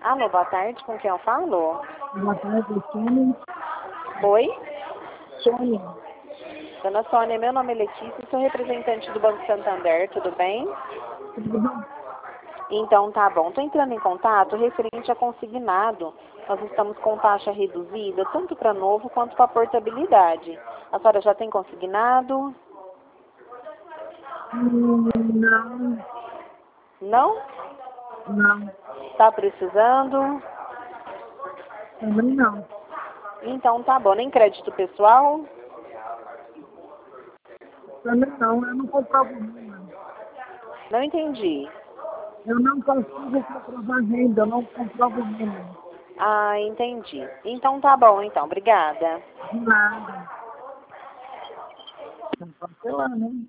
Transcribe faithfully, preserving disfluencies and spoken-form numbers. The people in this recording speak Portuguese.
Alô, boa tarde, com quem eu falo? Boa tarde, Sônia. Oi? Sônia. Dona Sônia, meu nome é Letícia, sou representante do Banco Santander, tudo bem? Tudo bem? Então tá bom, estou entrando em contato referente a consignado. Nós estamos com taxa reduzida, tanto para novo quanto para portabilidade. A senhora já tem consignado? Hum, Não, Não? não. Está precisando? Também não. Então tá bom, nem crédito pessoal? Também não. Eu não comprovo renda. Não entendi. Eu não consigo comprovar renda. Eu não comprovo renda. Ah, entendi. Então tá bom, então, obrigada. De nada. Não pode ser lá, né?